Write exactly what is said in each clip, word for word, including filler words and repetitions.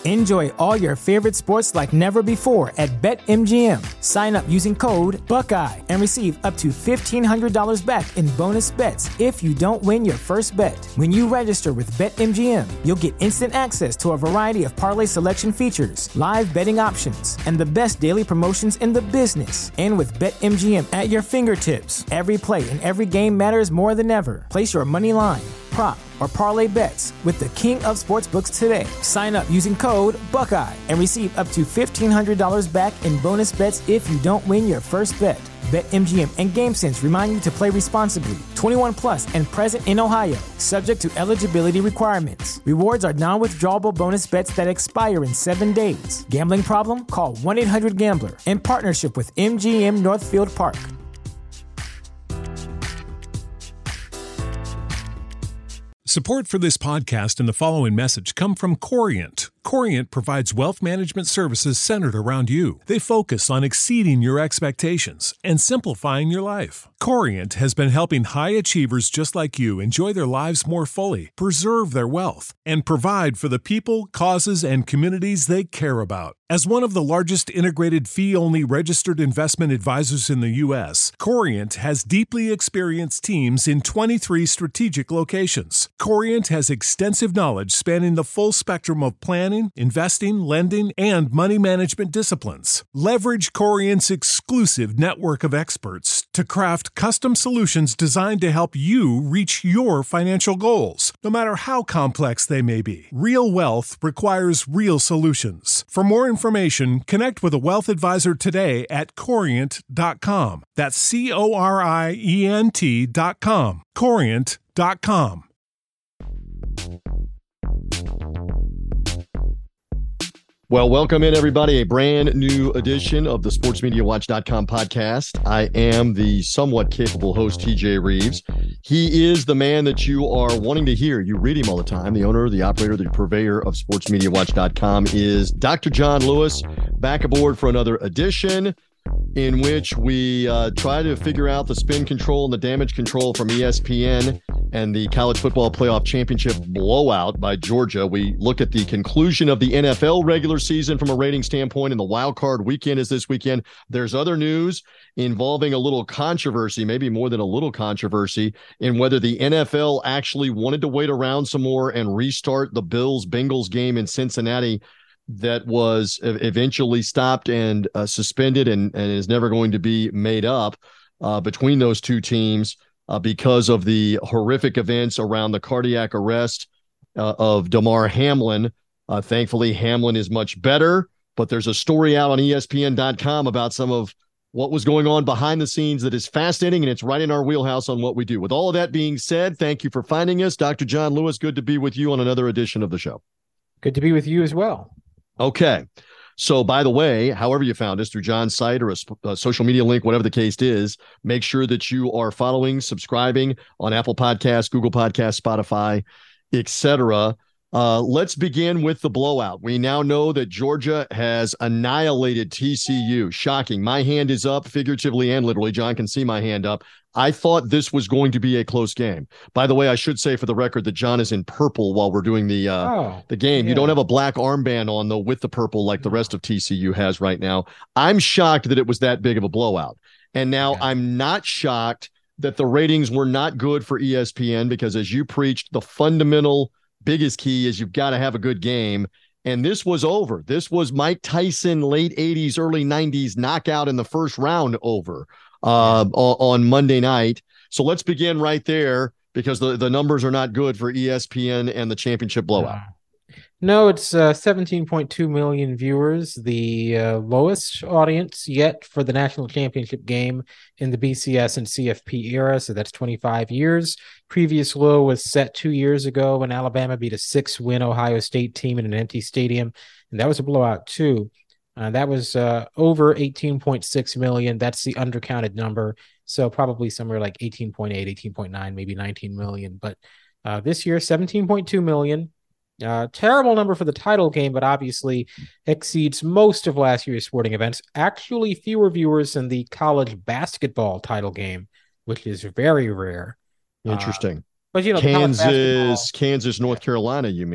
Enjoy all your favorite sports like never before at BetMGM. Sign up using code Buckeye and receive up to fifteen hundred dollars back in bonus bets if you don't win your first bet. When you register with BetMGM, you'll get instant access to a variety of parlay selection features, live betting options, and the best daily promotions in the business. And with BetMGM at your fingertips, every play and every game matters more than ever. Place your money line, prop, or parlay bets with the king of sportsbooks today. Sign up using code Buckeye and receive up to fifteen hundred dollars back in bonus bets if you don't win your first bet. BetMGM and GameSense remind you to play responsibly. twenty-one plus and present in Ohio, subject to eligibility requirements. Rewards are non-withdrawable bonus bets that expire in seven days. Gambling problem? Call one eight hundred gambler in partnership with M G M Northfield Park. Support for this podcast and the following message come from Corient. Corient provides wealth management services centered around you. They focus on exceeding your expectations and simplifying your life. Corient has been helping high achievers just like you enjoy their lives more fully, preserve their wealth, and provide for the people, causes, and communities they care about. As one of the largest integrated fee-only registered investment advisors in the U S, Corient has deeply experienced teams in twenty-three strategic locations. Corient has extensive knowledge spanning the full spectrum of planning, investing, lending, and money management disciplines. Leverage Corient's exclusive network of experts to craft custom solutions designed to help you reach your financial goals, no matter how complex they may be. Real wealth requires real solutions. For more information, connect with a wealth advisor today at corient dot com. That's C O R I E N T dot com. corient dot com. Well, welcome in, everybody. A brand new edition of the sports media watch dot com podcast. I am the somewhat capable host, T J Reeves. He is the man that you are wanting to hear. You read him all the time. The owner, the operator, the purveyor of sports media watch dot com is Doctor John Lewis, back aboard for another edition in which we uh, try to figure out the spin control and the damage control from E S P N and the college football playoff championship blowout by Georgia. We look at the conclusion of the N F L regular season from a rating standpoint, and the wild card weekend is this weekend. There's other news involving a little controversy, maybe more than a little controversy, in whether the N F L actually wanted to wait around some more and restart the Bills-Bengals game in Cincinnati that was eventually stopped and uh, suspended and, and is never going to be made up uh, between those two teams uh, because of the horrific events around the cardiac arrest uh, of Damar Hamlin. Uh, thankfully, Hamlin is much better, but there's a story out on E S P N dot com about some of what was going on behind the scenes that is fascinating, and it's right in our wheelhouse on what we do. With all of that being said, thank you for finding us. Doctor John Lewis, good to be with you on another edition of the show. Good to be with you as well. Okay. So, by the way, however you found us, through John's site or a, a social media link, whatever the case is, make sure that you are following, subscribing on Apple Podcasts, Google Podcasts, Spotify, et cetera. Uh, let's begin with the blowout. We now know that Georgia has annihilated T C U. Shocking. My hand is up, figuratively and literally. John can see my hand up. I thought this was going to be a close game. By the way, I should say for the record that John is in purple while we're doing the uh, oh, the game. Yeah. You don't have a black armband on, though, with the purple like the rest of T C U has right now. I'm shocked that it was that big of a blowout. And now yeah. I'm not shocked that the ratings were not good for E S P N because, as you preached, the fundamental biggest key is you've got to have a good game. And this was over. This was Mike Tyson, late eighties, early nineties knockout in the first round over uh, on Monday night. So let's begin right there because the, the numbers are not good for E S P N and the championship blowout. No, it's uh, seventeen point two million viewers, the uh, lowest audience yet for the national championship game in the B C S and C F P era. So that's twenty-five years. Previous low was set two years ago when Alabama beat a six-win Ohio State team in an empty stadium. And that was a blowout too. Uh, that was uh, over eighteen point six million. That's the undercounted number. So probably somewhere like eighteen point eight, eighteen point nine, maybe nineteen million. But uh, this year, seventeen point two million. Uh, terrible number for the title game, but obviously exceeds most of last year's sporting events. Actually, fewer viewers than the college basketball title game, which is very rare. Interesting. Uh, but you know, Kansas, Kansas, North Carolina, you mean?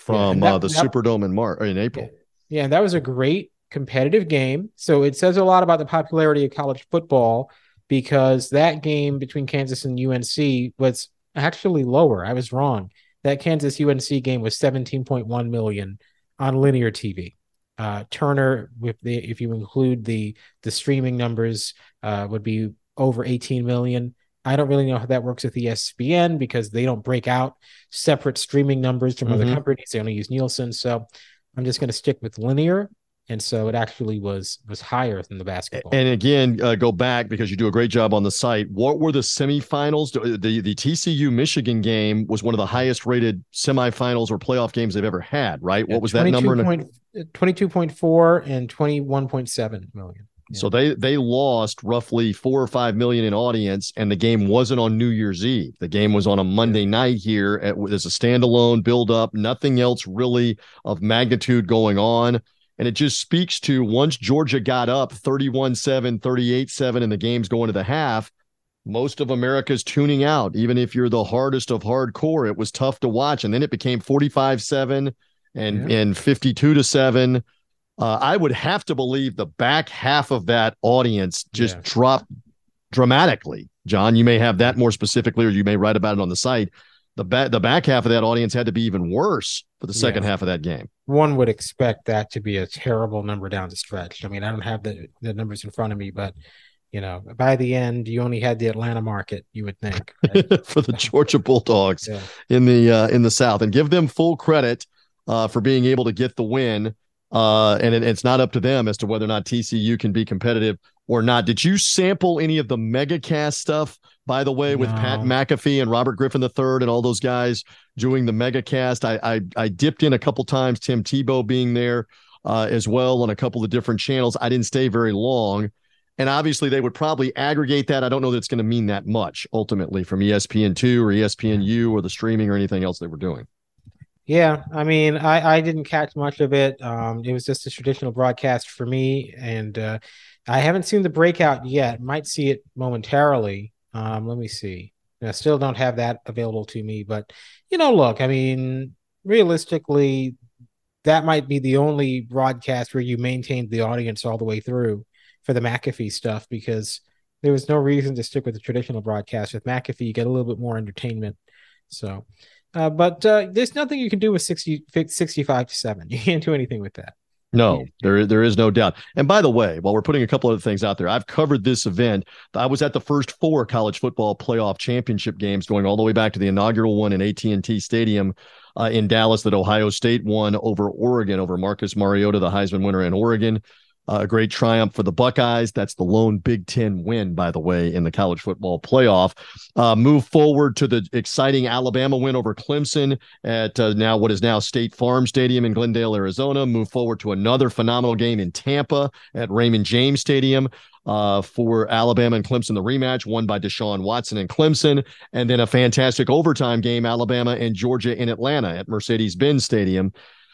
from yeah, that, uh, the that, Superdome in March or in April. Yeah, yeah, that was a great competitive game. So it says a lot about the popularity of college football because that game between Kansas and U N C was actually lower. I was wrong. That Kansas U N C game was seventeen point one million on linear T V. Uh, Turner, with the if you include the the streaming numbers, uh, would be over eighteen million. I don't really know how that works with E S P N because they don't break out separate streaming numbers from mm-hmm. other companies. They only use Nielsen. So I'm just going to stick with linear. And so it actually was was higher than the basketball. And again, uh, go back because you do a great job on the site. What were the semifinals? The the T C U Michigan game was one of the highest rated semifinals or playoff games they've ever had, right? Yeah, what was that number? twenty-two point four and twenty-one point seven million. Yeah. So they they lost roughly four or five million in audience, and the game wasn't on New Year's Eve. The game was on a Monday yeah. night here at, as a standalone build up. Nothing else really of magnitude going on. And it just speaks to once Georgia got up thirty-one seven, thirty-eight seven, and the game's going to the half, most of America's tuning out. Even if you're the hardest of hardcore, it was tough to watch. And then it became forty-five seven and, yeah. and fifty-two to seven. Uh, I would have to believe the back half of that audience just yeah. dropped dramatically. John, you may have that more specifically, or you may write about it on the site. The back the back half of that audience had to be even worse for the second yeah. half of that game. One would expect that to be a terrible number down the stretch. I mean, I don't have the, the numbers in front of me, but you know, by the end, you only had the Atlanta market, you would think, right? For the Georgia Bulldogs yeah. in the uh, in the South, and give them full credit uh, for being able to get the win. Uh, and it, it's not up to them as to whether or not T C U can be competitive or not. Did you sample any of the MegaCast stuff, by the way, with no. Pat McAfee and Robert Griffin the third and all those guys doing the MegaCast? I, I I dipped in a couple times, Tim Tebow being there uh, as well on a couple of different channels. I didn't stay very long. And obviously they would probably aggregate that. I don't know that it's going to mean that much ultimately from E S P N two or E S P N U or the streaming or anything else they were doing. Yeah, I mean, I, I didn't catch much of it. Um, it was just a traditional broadcast for me, and uh, I haven't seen the breakout yet. Might see it momentarily. Um, let me see. I still don't have that available to me, but you know, look, I mean, realistically, that might be the only broadcast where you maintained the audience all the way through for the McAfee stuff, because there was no reason to stick with the traditional broadcast. With McAfee, you get a little bit more entertainment. So. Uh, but uh, there's nothing you can do with sixty, sixty-five to seven. You can't do anything with that. No, there, there is no doubt. And by the way, while we're putting a couple other things out there, I've covered this event. I was at the first four college football playoff championship games, going all the way back to the inaugural one in A T and T Stadium uh, in Dallas that Ohio State won over Oregon, over Marcus Mariota, the Heisman winner in Oregon. Uh, a great triumph for the Buckeyes. That's the lone Big Ten win, by the way, in the college football playoff. Uh, move forward to the exciting Alabama win over Clemson at uh, now what is now State Farm Stadium in Glendale, Arizona. Move forward to another phenomenal game in Tampa at Raymond James Stadium uh, for Alabama and Clemson, the rematch won by Deshaun Watson and Clemson. And then a fantastic overtime game, Alabama and Georgia in Atlanta at Mercedes-Benz Stadium.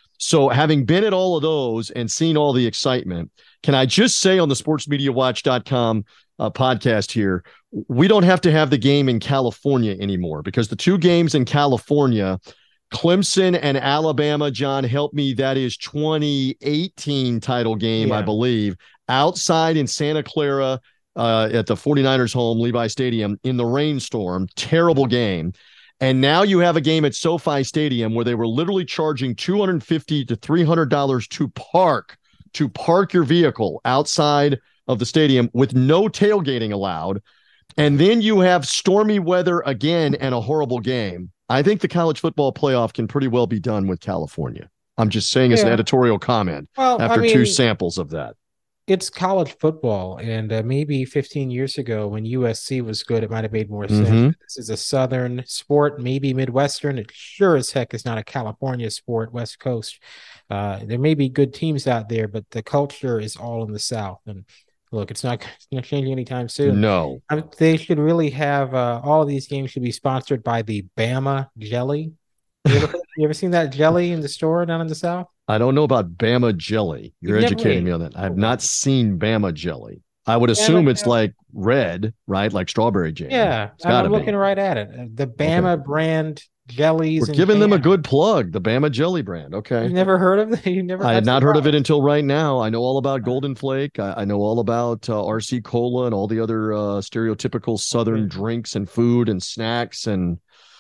So having been at all of those and seen all the excitement, can I just say on the sports media watch dot com uh, podcast here, we don't have to have the game in California anymore, because the two games in California, Clemson and Alabama, John, help me, that is twenty eighteen title game, yeah. I believe, outside in Santa Clara uh, at the 49ers home, Levi Stadium, in the rainstorm. Terrible game. And now you have a game at SoFi Stadium where they were literally charging two hundred fifty to three hundred dollars to park, to park your vehicle outside of the stadium with no tailgating allowed. And then you have stormy weather again and a horrible game. I think the college football playoff can pretty well be done with California. I'm just saying as yeah. an editorial comment well, after I mean, two samples of that. It's college football, and uh, maybe fifteen years ago when U S C was good, it might have made more sense. Mm-hmm. This is a Southern sport, maybe Midwestern. It sure as heck is not a California sport, West Coast. Uh, there may be good teams out there, but the culture is all in the South. And look, it's not, it's not changing anytime soon. No. I mean, they should really have, uh, all of these games should be sponsored by the Bama Jelly. You ever, you ever seen that jelly in the store down in the South? I don't know about Bama Jelly. You're You've educating me on that. I have not seen Bama Jelly. I would assume Bama it's Jelly. Like red, right? Like strawberry jam. Yeah, I'm looking be. right at it. The Bama okay. brand jellies. We're giving them a good plug, the Bama Jelly brand. Okay. You never heard of it? You never I had not heard of it until right now. I know all about Golden Flake. I, I know all about uh, R C Cola and all the other uh, stereotypical Southern mm-hmm. drinks and food and snacks and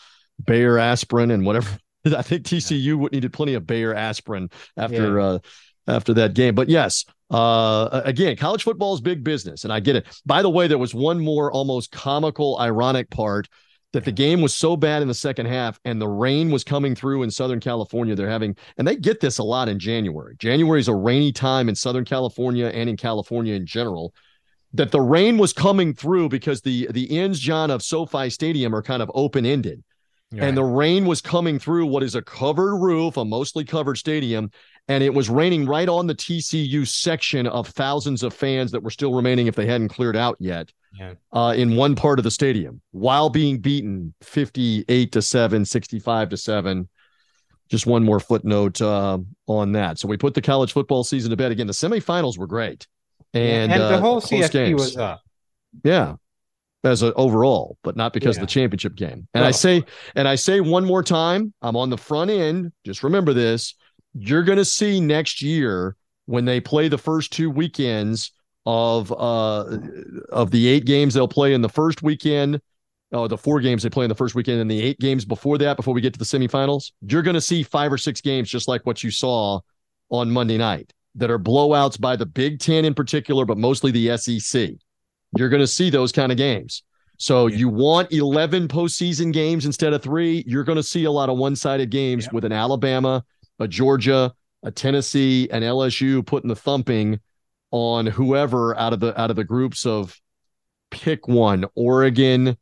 Bayer aspirin and whatever. I think T C U needed plenty of Bayer aspirin after yeah. uh, after that game. But yes, uh, again, college football is big business, and I get it. By the way, there was one more almost comical, ironic part that the game was so bad in the second half and the rain was coming through in Southern California. They're having, and they get this a lot in January. January is a rainy time in Southern California and in California in general, that the rain was coming through because the, the ends, John, of SoFi Stadium are kind of open-ended. Right. And the rain was coming through what is a covered roof, a mostly covered stadium, and it was raining right on the T C U section of thousands of fans that were still remaining if they hadn't cleared out yet yeah. uh, in one part of the stadium while being beaten fifty-eight to seven, sixty-five to seven. Just one more footnote uh, on that. So we put the college football season to bed. Again, the semifinals were great. And, and the uh, whole C F P was up. Yeah. As an overall, but not because yeah. of the championship game. And oh. I say, and I say one more time, I'm on the front end. Just remember this. You're going to see next year when they play the first two weekends of uh of the eight games they'll play in the first weekend, or the four games they play in the first weekend, and the eight games before that, before we get to the semifinals, you're going to see five or six games just like what you saw on Monday night that are blowouts by the Big Ten in particular, but mostly the S E C. You're going to see those kind of games. So yeah. you want eleven postseason games instead of three. You're going to see a lot of one-sided games yeah. with an Alabama, a Georgia, a Tennessee, and L S U putting the thumping on whoever out of the out of the groups of pick one, Oregon,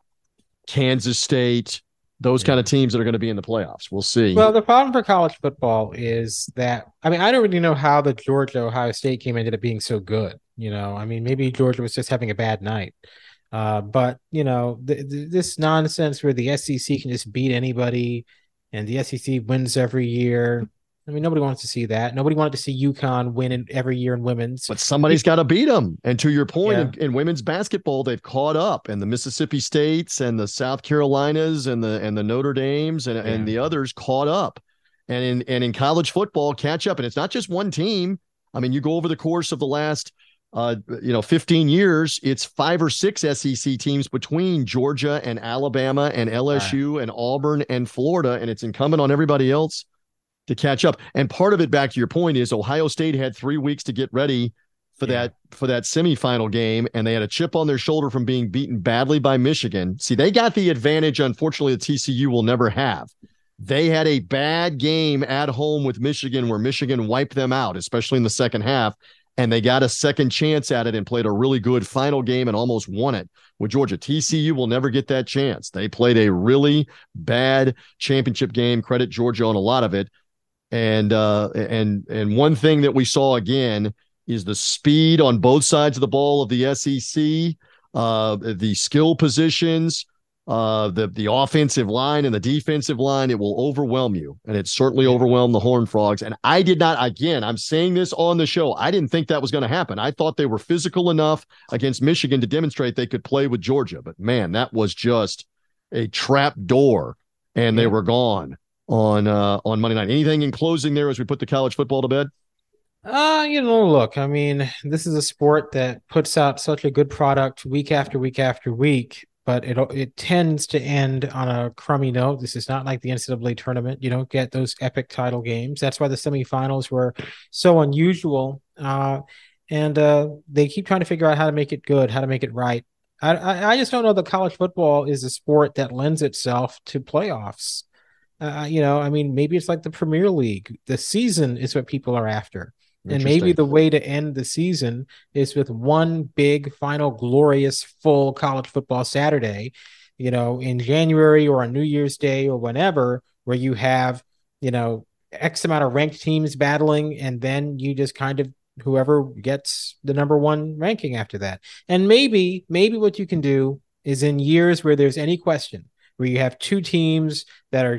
Kansas State, those yeah. kind of teams that are going to be in the playoffs. We'll see. Well, the problem for college football is that, I mean, I don't really know how the Georgia-Ohio State game ended up being so good. You know, I mean, maybe Georgia was just having a bad night. Uh, but, you know, th- th- this nonsense where the S E C can just beat anybody and the S E C wins every year. I mean, nobody wants to see that. Nobody wanted to see UConn win in every year in women's. But somebody's got to beat them. And to your point, yeah. in, in women's basketball, they've caught up. And the Mississippi States and the South Carolinas and the and the Notre Dames and, yeah. and the others caught up. And in and in college football, catch up. And it's not just one team. I mean, you go over the course of the last Uh, you know, fifteen years, it's five or six S E C teams between Georgia and Alabama and L S U right. and Auburn and Florida, and it's incumbent on everybody else to catch up. And part of it, back to your point, is Ohio State had three weeks to get ready for yeah. that for that semifinal game, and they had a chip on their shoulder from being beaten badly by Michigan. See, they got the advantage, unfortunately, that T C U will never have. They had a bad game at home with Michigan where Michigan wiped them out, especially in the second half. And they got a second chance at it and played a really good final game and almost won it with Georgia. T C U will never get that chance. They played a really bad championship game. Credit Georgia on a lot of it. And uh, and and one thing that we saw again is the speed on both sides of the ball of the S E C, uh, the skill positions, uh, the the offensive line and the defensive line. It will overwhelm you, and it certainly overwhelmed the Horned Frogs. And I did not, again, I'm saying this on the show, I didn't think that was going to happen. I thought they were physical enough against Michigan to demonstrate they could play with Georgia. But, man, that was just a trap door, and they were gone on uh, on Monday night. Anything in closing there as we put the college football to bed? Uh, you know, look, I mean, this is a sport that puts out such a good product week after week after week. But it it tends to end on a crummy note. This is not like the N C double A tournament. You don't get those epic title games. That's why the semifinals were so unusual. Uh, and uh, they keep trying to figure out how to make it good, how to make it right. I, I, I just don't know that college football is a sport that lends itself to playoffs. Uh, you know, I mean, maybe it's like the Premier League. The season is what people are after. And maybe the way to end the season is with one big, final, glorious, full college football Saturday, you know, in January or on New Year's Day or whenever, where you have, you know, X amount of ranked teams battling, and then you just kind of whoever gets the number one ranking after that. And maybe, maybe what you can do is in years where there's any question, where you have two teams that are just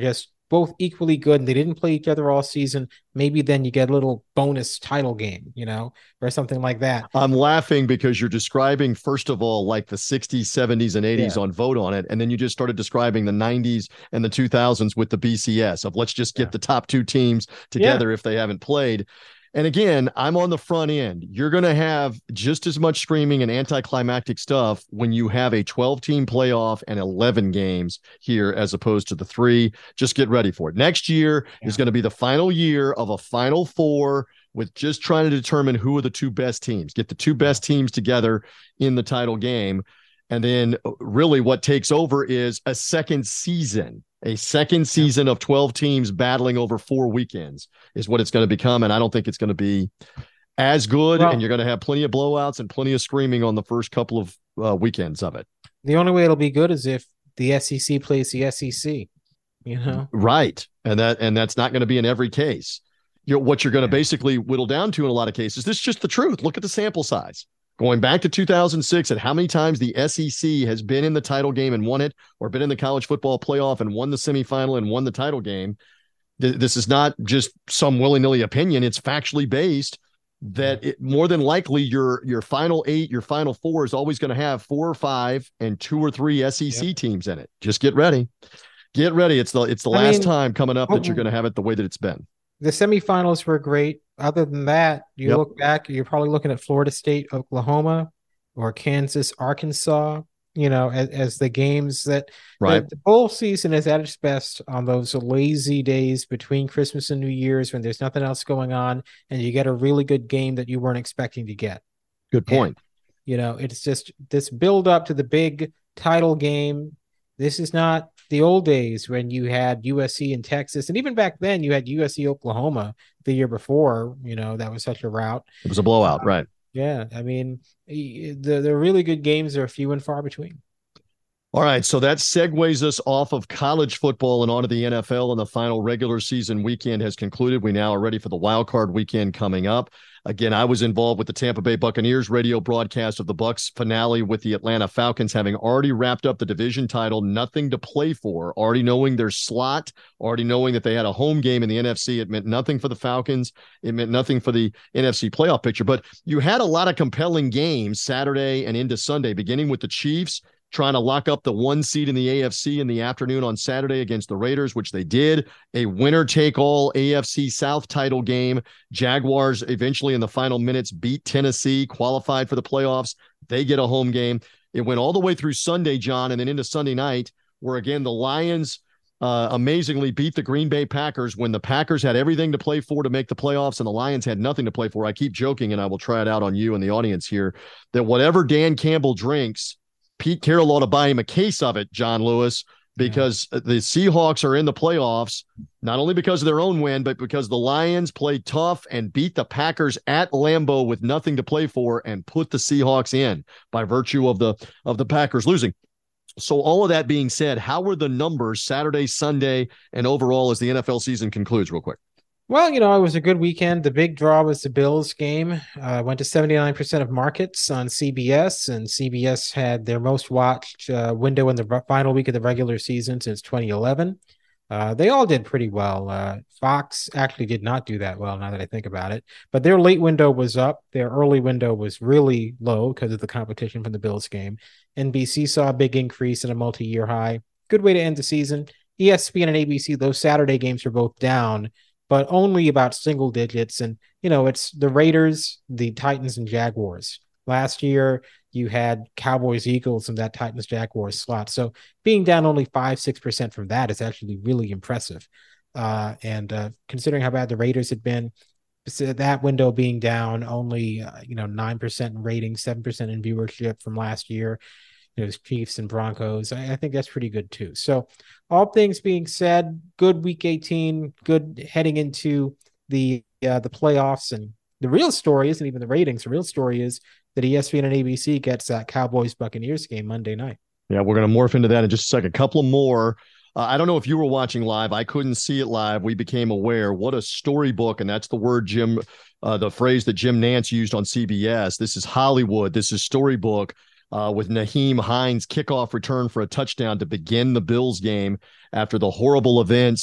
both equally good and they didn't play each other all season, maybe then you get a little bonus title game, you know, or something like that. I'm laughing because you're describing, first of all, like the sixties, seventies, and eighties yeah. on Vote On It. And then you just started describing the nineties and the two thousands with the B C S of let's just get yeah. the top two teams together yeah. if they haven't played. And again, I'm on the front end. You're going to have just as much screaming and anticlimactic stuff when you have a twelve-team playoff and eleven games here as opposed to the three. Just get ready for it. Next year yeah. is going to be the final year of a Final Four with just trying to determine who are the two best teams. Get the two best teams together in the title game. And then really what takes over is a second season. A second season of twelve teams battling over four weekends is what it's going to become. And I don't think it's going to be as good. Well, and you're going to have plenty of blowouts and plenty of screaming on the first couple of uh, weekends of it. The only way it'll be good is if the S E C plays the S E C, you know? Right. And that, and that's not going to be in every case. You know, what you're going to yeah. basically whittle down to in a lot of cases, this is just the truth. Look at the sample size. Going back to two thousand six, and how many times the S E C has been in the title game and won it, or been in the college football playoff and won the semifinal and won the title game. Th- this is not just some willy-nilly opinion. It's factually based that it, more than likely your, your final eight, your final four is always going to have four or five and two or three S E C yep. teams in it. Just get ready. Get ready. It's the, it's the I last mean, time coming up that you're going to have it the way that it's been. The semifinals were great. Other than that, you yep. look back, you're probably looking at Florida State, Oklahoma, or Kansas, Arkansas, you know, as, as the games that right. the, the bowl season is at its best on those lazy days between Christmas and New Year's when there's nothing else going on and you get a really good game that you weren't expecting to get. Good point. And, you know, it's just this build up to the big title game. This is not the old days when you had U S C and Texas. And even back then you had U S C Oklahoma the year before, you know, that was such a rout. It was a blowout, uh, right? Yeah. I mean, the, the really good games are few and far between. All right, so that segues us off of college football and onto the N F L, and the final regular season weekend has concluded. We now are ready for the wild card weekend coming up. Again, I was involved with the Tampa Bay Buccaneers radio broadcast of the Bucs finale with the Atlanta Falcons, having already wrapped up the division title, nothing to play for, already knowing their slot, already knowing that they had a home game in the N F C. It meant nothing for the Falcons. It meant nothing for the N F C playoff picture. But you had a lot of compelling games Saturday and into Sunday, beginning with the Chiefs trying to lock up the one seed in the A F C in the afternoon on Saturday against the Raiders, which they did. A winner-take-all A F C South title game. Jaguars eventually in the final minutes beat Tennessee, qualified for the playoffs. They get a home game. It went all the way through Sunday, John, and then into Sunday night, where, again, the Lions uh, amazingly beat the Green Bay Packers when the Packers had everything to play for to make the playoffs and the Lions had nothing to play for. I keep joking, and I will try it out on you and the audience here, that whatever Dan Campbell drinks, Pete Carroll ought to buy him a case of it, John Lewis, because yeah. the Seahawks are in the playoffs, not only because of their own win, but because the Lions played tough and beat the Packers at Lambeau with nothing to play for and put the Seahawks in by virtue of the of the Packers losing. So all of that being said, how were the numbers Saturday, Sunday, and overall as the N F L season concludes real quick? Well, you know, it was a good weekend. The big draw was the Bills game. Uh, went to seventy-nine percent of markets on C B S, and C B S had their most watched uh, window in the final week of the regular season since twenty eleven. Uh, they all did pretty well. Uh, Fox actually did not do that well, now that I think about it. But their late window was up. Their early window was really low because of the competition from the Bills game. N B C saw a big increase and a multi-year high. Good way to end the season. E S P N and A B C, those Saturday games were both down, but only about single digits. And, you know, it's the Raiders, the Titans, and Jaguars. Last year, you had Cowboys, Eagles, and that Titans, Jaguars slot. So being down only five, six percent from that is actually really impressive. Uh, and uh, considering how bad the Raiders had been, that window being down only, uh, you know, nine percent in ratings, seven percent in viewership from last year, you know, Chiefs and Broncos, I, I think that's pretty good too. So all things being said, good week eighteen, good heading into the uh, the playoffs. And the real story isn't even the ratings. The real story is that E S P N and A B C gets that Cowboys Buccaneers game Monday night. Yeah, we're going to morph into that in just a second. A couple more. Uh, I don't know if you were watching live. I couldn't see it live. We became aware. What a storybook. And that's the word Jim, uh, the phrase that Jim Nantz used on C B S. This is Hollywood. This is storybook. Uh, with Nyheim Hines' kickoff return for a touchdown to begin the Bills game after the horrible events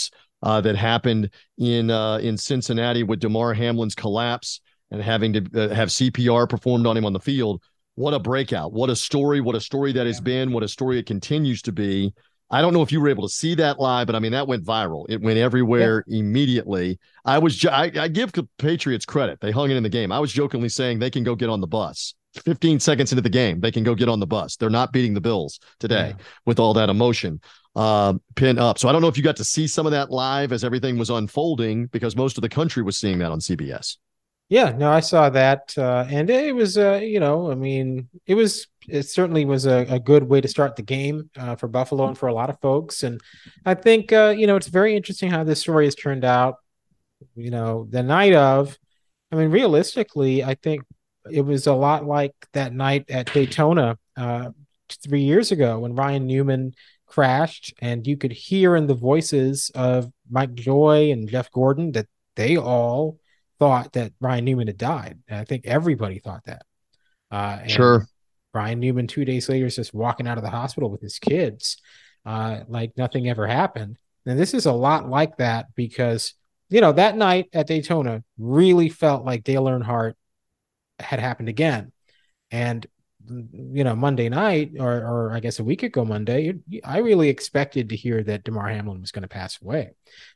uh, that happened in uh, in Cincinnati with Damar Hamlin's collapse and having to uh, have C P R performed on him on the field. What a breakout. What a story. What a story that has been. What a story it continues to be. I don't know if you were able to see that live, but I mean, that went viral. It went everywhere yeah. immediately. I was, I, I give the Patriots credit. They hung it in the game. I was jokingly saying they can go get on the bus. fifteen seconds into the game, they can go get on the bus. They're not beating the Bills today yeah. with all that emotion uh, pinned up. So I don't know if you got to see some of that live as everything was unfolding, because most of the country was seeing that on C B S. Yeah, no, I saw that. Uh, and it was, uh, you know, I mean, it was, it certainly was a, a good way to start the game uh, for Buffalo and for a lot of folks. And I think, uh, you know, it's very interesting how this story has turned out. You know, the night of, I mean, realistically, I think it was a lot like that night at Daytona uh, three years ago when Ryan Newman crashed, and you could hear in the voices of Mike Joy and Jeff Gordon that they all thought that Ryan Newman had died. And I think everybody thought that. Uh, and sure. Ryan Newman, two days later, is just walking out of the hospital with his kids, uh, like nothing ever happened. And this is a lot like that because, you know, that night at Daytona really felt like Dale Earnhardt had happened again. And, you know, Monday night, or, or I guess a week ago Monday, I really expected to hear that Damar Hamlin was going to pass away.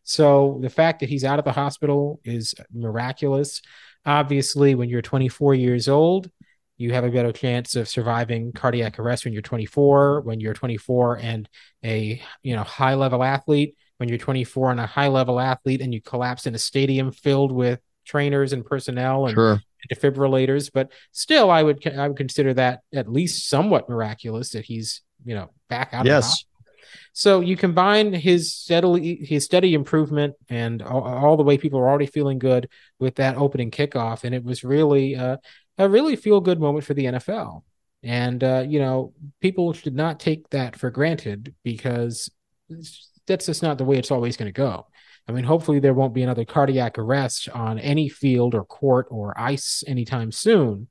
So the fact that he's out of the hospital is miraculous. Obviously, when you're twenty-four years old, you have a better chance of surviving cardiac arrest when you're twenty-four, when you're twenty-four and a, you know, high level athlete, when you're twenty-four and a high level athlete and you collapse in a stadium filled with trainers and personnel and sure. defibrillators. But still, I would, I would consider that at least somewhat miraculous that he's, you know, back out. Yes. Of the hospital. So you combine his steadily, his steady improvement and all, all the way people are already feeling good with that opening kickoff. And it was really uh, a really feel good moment for the N F L. And, uh, you know, people should not take that for granted because that's just not the way it's always going to go. I mean, hopefully there won't be another cardiac arrest on any field or court or ice anytime soon.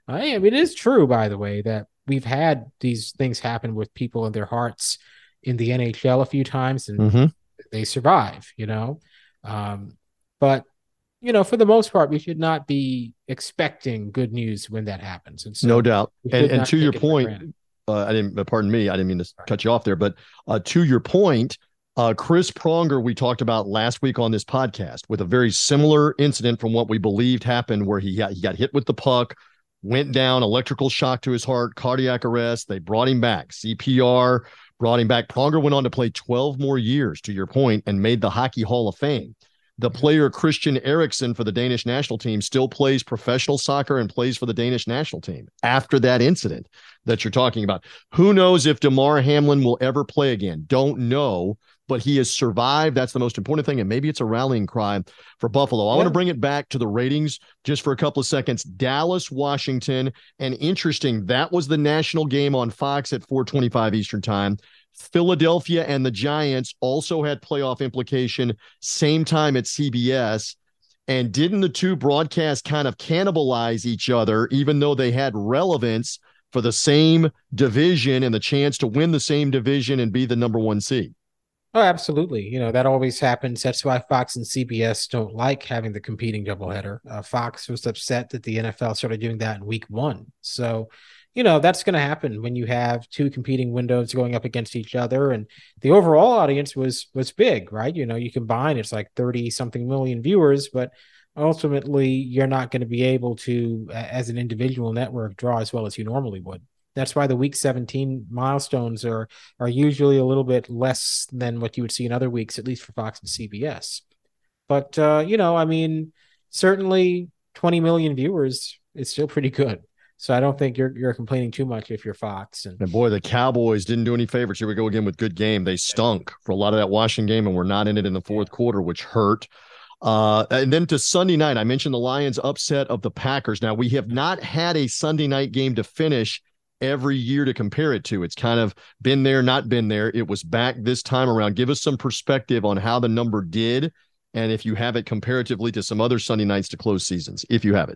I mean, it is true, by the way, that we've had these things happen with people in their hearts in the N H L a few times and mm-hmm. they survive, you know. Um, but, you know, for the most part, we should not be expecting good news when that happens. And so no doubt. And, and to your point, uh, I didn't, pardon me, I didn't mean to right. cut you off there, but uh, to your point, uh, Chris Pronger, we talked about last week on this podcast with a very similar incident from what we believed happened, where he got, he got hit with the puck, went down, electrical shock to his heart, cardiac arrest. They brought him back, C P R, brought him back. Pronger went on to play twelve more years, to your point, and made the Hockey Hall of Fame. The player Christian Eriksen for the Danish national team still plays professional soccer and plays for the Danish national team after that incident that you're talking about. Who knows if Damar Hamlin will ever play again? Don't know, but he has survived. That's the most important thing, and maybe it's a rallying cry for Buffalo. I yeah. want to bring it back to the ratings just for a couple of seconds. Dallas, Washington, and interesting, that was the national game on Fox at four twenty-five Eastern time. Philadelphia and the Giants also had playoff implication, same time at C B S. And didn't the two broadcasts kind of cannibalize each other, even though they had relevance for the same division and the chance to win the same division and be the number one seed? Oh, absolutely. You know, that always happens. That's why Fox and C B S don't like having the competing doubleheader. Uh, Fox was upset that the N F L started doing that in week one. So, you know, that's going to happen when you have two competing windows going up against each other. And the overall audience was was big, right? You know, you combine, it's like thirty something million viewers, but ultimately you're not going to be able to, as an individual network, draw as well as you normally would. That's why the week seventeen milestones are are usually a little bit less than what you would see in other weeks, at least for Fox and C B S. But, uh, you know, I mean, certainly twenty million viewers is still pretty good. So I don't think you're you're complaining too much if you're Fox. And, and boy, the Cowboys didn't do any favors. Here we go again with good game. They stunk for a lot of that Washington game and were not in it in the fourth quarter, which hurt. Uh, and then to Sunday night, I mentioned the Lions upset of the Packers. Now, we have not had a Sunday night game to finish every year to compare it to. It's kind of been there, not been there. It was back this time around. Give us some perspective on how the number did, and if you have it comparatively to some other Sunday nights to close seasons, if you have it.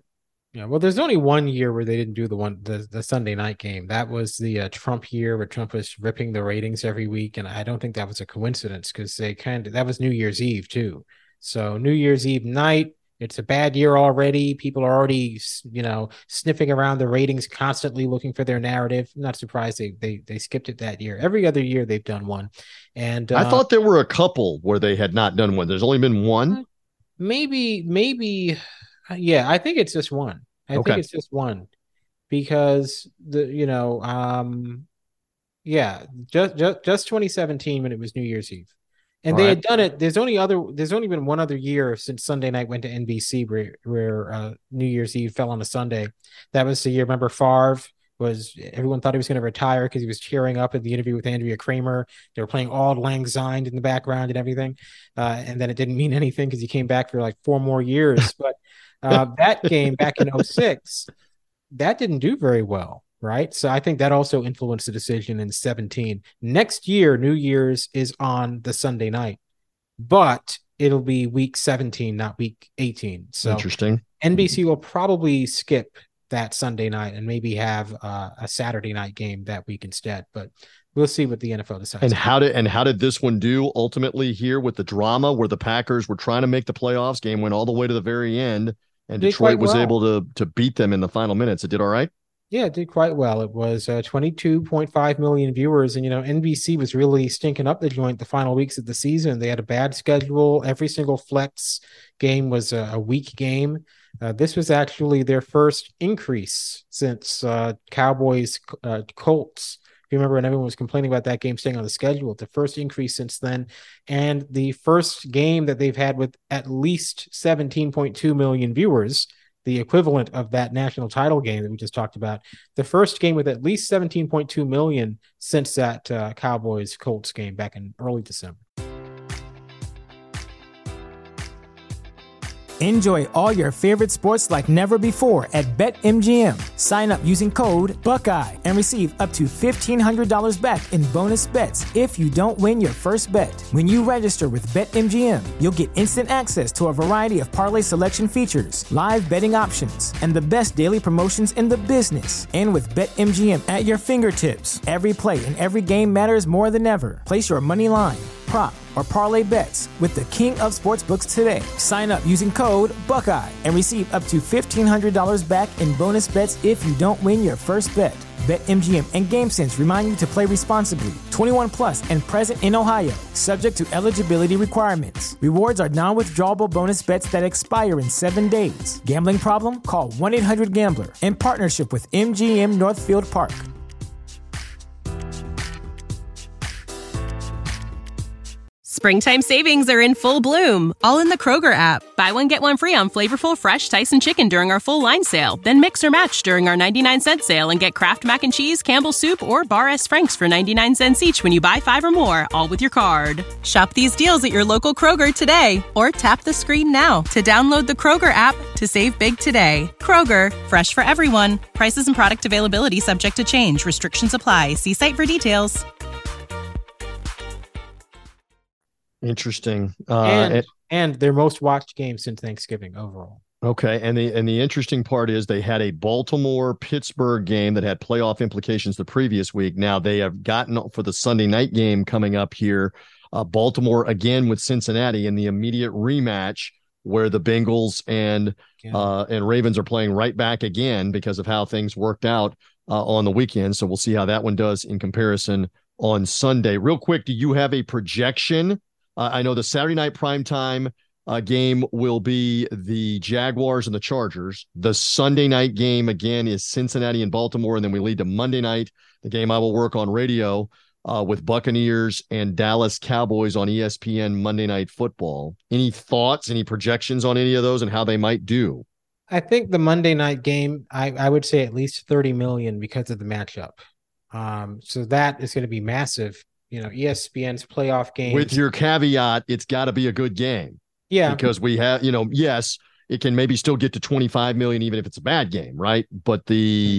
Yeah, well, there's only one year where they didn't do the one the, the Sunday night game. That was the uh, Trump year where Trump was ripping the ratings every week, and I don't think that was a coincidence because they kind of that was New Year's Eve too. So New Year's Eve night, it's a bad year already. People are already, you know, sniffing around the ratings, constantly looking for their narrative. I'm not surprised they they they skipped it that year. Every other year they've done one, and uh, I thought there were a couple where they had not done one. There's only been one. Maybe, maybe. Yeah, I think it's just one. I okay. think it's just one because the you know um yeah just just just twenty seventeen when it was New Year's Eve, and All they right. had done it. There's only other there's only been one other year since Sunday night went to N B C where where uh, New Year's Eve fell on a Sunday. That was the year. Remember, Favre was everyone thought he was going to retire because he was cheering up at the interview with Andrea Kramer. They were playing Auld Lang Syne in the background and everything, uh, and then it didn't mean anything because he came back for like four more years, but. Uh, that game back in oh six, that didn't do very well, right? So I think that also influenced the decision in seventeen. Next year, New Year's is on the Sunday night, but it'll be week seventeen, not week eighteen. So interesting. N B C will probably skip that Sunday night and maybe have uh, a Saturday night game that week instead, but we'll see what the N F L decides. And how did and how did this one do ultimately here with the drama where the Packers were trying to make the playoffs? Game went all the way to the very end. And Detroit was well. able to to beat them in the final minutes. It did all right? Yeah, it did quite well. It was uh, twenty-two point five million viewers. And, you know, N B C was really stinking up the joint the final weeks of the season. They had a bad schedule. Every single flex game was a, a weak game. Uh, this was actually their first increase since uh, Cowboys uh, Colts. If you remember when everyone was complaining about that game staying on the schedule, the first increase since then, and the first game that they've had with at least seventeen point two million viewers, the equivalent of that national title game that we just talked about, the first game with at least seventeen point two million since that uh, Cowboys Colts game back in early December. Enjoy all your favorite sports like never before at BetMGM. Sign up using code Buckeye and receive up to fifteen hundred dollars back in bonus bets if you don't win your first bet. When you register with BetMGM, you'll get instant access to a variety of parlay selection features, live betting options, and the best daily promotions in the business. And with BetMGM at your fingertips, every play and every game matters more than ever. Place your money line, prop, or parlay bets with the king of sportsbooks today. Sign up using code Buckeye and receive up to fifteen hundred dollars back in bonus bets if you don't win your first bet. BetMGM and GameSense remind you to play responsibly. twenty-one plus and present in Ohio, subject to eligibility requirements. Rewards are non-withdrawable bonus bets that expire in seven days. Gambling problem? Call one eight hundred gambler in partnership with M G M Northfield Park. Springtime savings are in full bloom, all in the Kroger app. Buy one, get one free on flavorful, fresh Tyson chicken during our full line sale. Then mix or match during our ninety-nine cent sale and get Kraft Mac and Cheese, Campbell's Soup, or Bar S. Frank's for ninety-nine cents each when you buy five or more, all with your card. Shop these deals at your local Kroger today, or tap the screen now to download the Kroger app to save big today. Kroger, fresh for everyone. Prices and product availability subject to change. Restrictions apply. See site for details. Interesting. Uh, and, and and their most watched game since Thanksgiving overall. Okay, and the and the interesting part is they had a Baltimore Pittsburgh game that had playoff implications the previous week. Now they have gotten for the Sunday night game coming up here, uh, Baltimore again with Cincinnati in the immediate rematch where the Bengals and yeah. uh, and Ravens are playing right back again because of how things worked out uh, on the weekend. So we'll see how that one does in comparison on Sunday. Real quick, do you have a projection? Uh, I know the Saturday night primetime uh, game will be the Jaguars and the Chargers. The Sunday night game, again, is Cincinnati and Baltimore, and then we lead to Monday night, the game I will work on radio uh, with Buccaneers and Dallas Cowboys on E S P N Monday Night Football. Any thoughts, any projections on any of those and how they might do? I think the Monday night game, I, I would say at least thirty million because of the matchup. Um, so that is going to be massive. You know, E S P N's playoff game. With your caveat, it's got to be a good game. Yeah. Because we have, you know, yes, it can maybe still get to twenty-five million even if it's a bad game, right? But the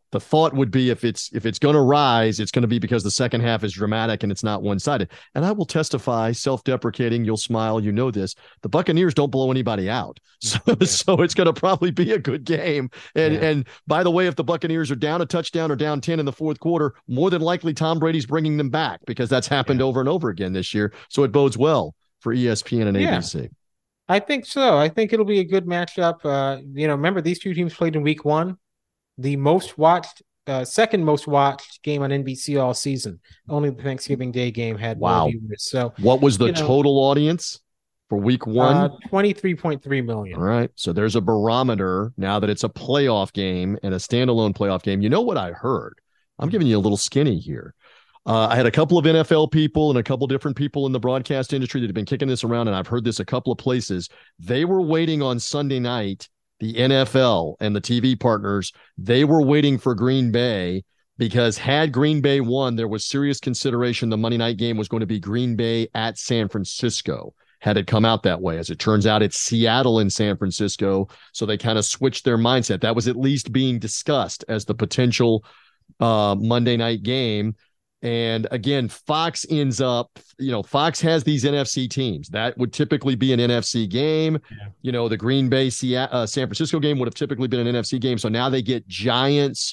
the thought would be if it's if it's going to rise, it's going to be because the second half is dramatic and it's not one-sided. And I will testify, self-deprecating, you'll smile, you know this, the Buccaneers don't blow anybody out. So, yeah. so it's going to probably be a good game. And yeah. and by the way, if the Buccaneers are down a touchdown or down ten in the fourth quarter, more than likely Tom Brady's bringing them back because that's happened yeah. over and over again this year. So it bodes well for E S P N and yeah. A B C. I think so. I think it'll be a good matchup. Uh, you know, remember these two teams played in week one. The most watched, uh, second most watched game on N B C all season. Only the Thanksgiving Day game had wow. more viewers. So, what was the you know, total audience for week one? Uh, twenty-three point three million. All right. So there's a barometer now that it's a playoff game and a standalone playoff game. You know what I heard? I'm giving you a little skinny here. Uh, I had a couple of N F L people and a couple different people in the broadcast industry that have been kicking this around, and I've heard this a couple of places. They were waiting on Sunday night. The N F L and the T V partners, they were waiting for Green Bay because had Green Bay won, there was serious consideration the Monday night game was going to be Green Bay at San Francisco, had it come out that way. As it turns out, it's Seattle and San Francisco, so they kind of switched their mindset. That was at least being discussed as the potential uh, Monday night game. And again, Fox ends up, you know, Fox has these N F C teams. That would typically be an N F C game. Yeah. You know, the Green Bay uh, San Francisco game would have typically been an N F C game. So now they get Giants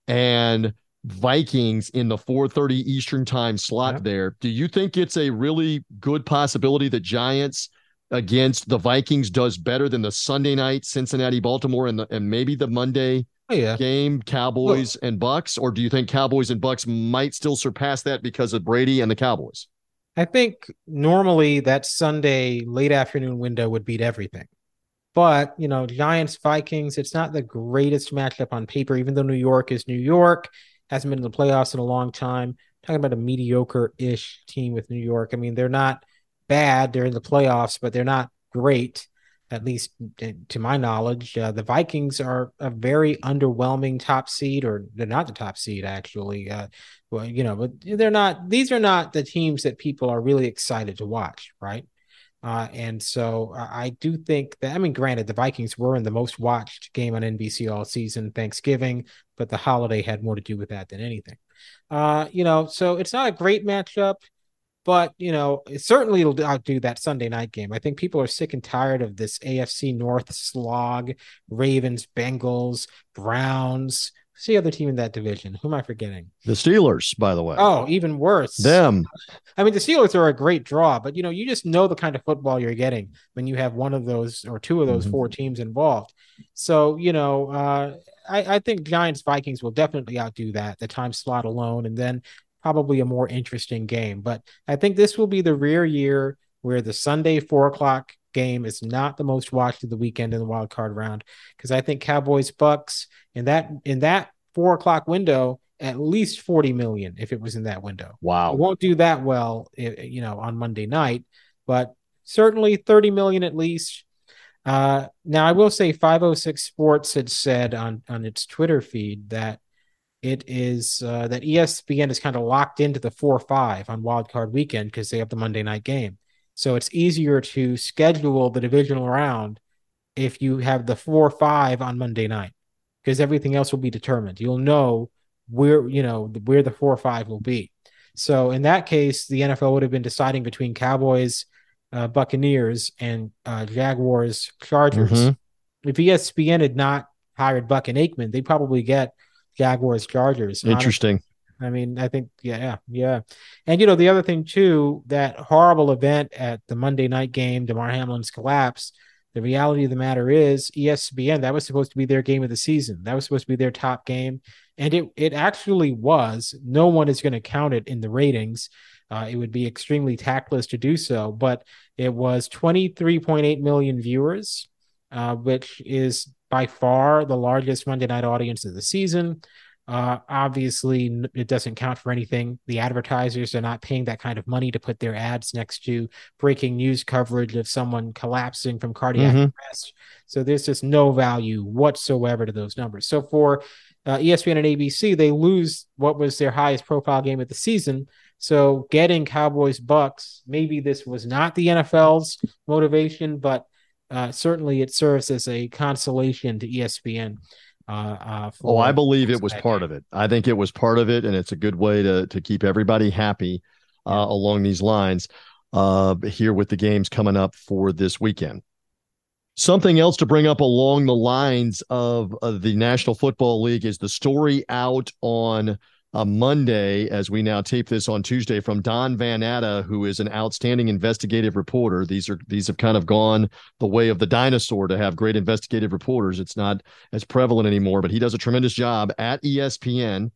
and Vikings in the four thirty Eastern time slot yeah. there. Do you think it's a really good possibility that Giants against the Vikings does better than the Sunday night Cincinnati, Baltimore, and, the, and maybe the Monday Oh, yeah. game, Cowboys well, and Bucks, or do you think Cowboys and Bucks might still surpass that because of Brady and the Cowboys? I think normally that Sunday late afternoon window would beat everything. But, you know, Giants, Vikings, it's not the greatest matchup on paper, even though New York is New York, hasn't been in the playoffs in a long time. Talking about a mediocre-ish team with New York. I mean, they're not bad. They're in the playoffs, but they're not great. At least to my knowledge, uh, the Vikings are a very underwhelming top seed, or they're not the top seed, actually. Uh, well, you know, but they're not, these are not the teams that people are really excited to watch, right? Uh, and so I do think that, I mean, granted, the Vikings were in the most watched game on N B C all season, Thanksgiving, but the holiday had more to do with that than anything. Uh, you know, so it's not a great matchup. But, you know, certainly it'll outdo that Sunday night game. I think people are sick and tired of this A F C North slog, Ravens, Bengals, Browns. Who's the other team in that division? Who am I forgetting? The Steelers, by the way. Oh, even worse. Them. I mean, the Steelers are a great draw, but, you know, you just know the kind of football you're getting when you have one of those or two of those mm-hmm. four teams involved. So, you know, uh, I, I think Giants, Vikings will definitely outdo that, the time slot alone. And then probably a more interesting game. But I think this will be the rare year where the Sunday four o'clock game is not the most watched of the weekend in the wild card round, because I think Cowboys Bucks in that in that four o'clock window, at least forty million if it was in that window. Wow. It won't do that well, you know, on Monday night, but certainly thirty million at least. Uh, now I will say five oh six Sports had said on on its Twitter feed that it is uh, that E S P N is kind of locked into the four five on Wild Card Weekend because they have the Monday night game. So it's easier to schedule the divisional round if you have the four five on Monday night, because everything else will be determined. You'll know where, you know, where the four five will be. So in that case, the N F L would have been deciding between Cowboys, uh, Buccaneers, and uh, Jaguars, Chargers. Mm-hmm. If E S P N had not hired Buck and Aikman, they'd probably get Jaguars, Chargers. Interesting. Honestly. I mean, I think, yeah, yeah. And, you know, the other thing, too, that horrible event at the Monday night game, DeMar Hamlin's collapse, the reality of the matter is E S P N, that was supposed to be their game of the season. That was supposed to be their top game. And it, it actually was. No one is going to count it in the ratings. Uh, it would be extremely tactless to do so. But it was twenty-three point eight million viewers, uh, which is by far the largest Monday night audience of the season. Uh, obviously, it doesn't count for anything. The advertisers are not paying that kind of money to put their ads next to breaking news coverage of someone collapsing from cardiac mm-hmm. arrest. So there's just no value whatsoever to those numbers. So for uh, E S P N and A B C, they lose what was their highest profile game of the season. So getting Cowboys Bucks, maybe this was not the N F L's motivation, but uh, certainly it serves as a consolation to E S P N. Uh, uh, oh, I believe for it was part of it. I think it was part of it, and it's a good way to to keep everybody happy uh, yeah. along these lines uh, here with the games coming up for this weekend. Something else to bring up along the lines of, of the National Football League is the story out on a Monday, as we now tape this on Tuesday, from Don Van Natta, who is an outstanding investigative reporter. These are these have kind of gone the way of the dinosaur to have great investigative reporters. It's not as prevalent anymore, but he does a tremendous job at E S P N.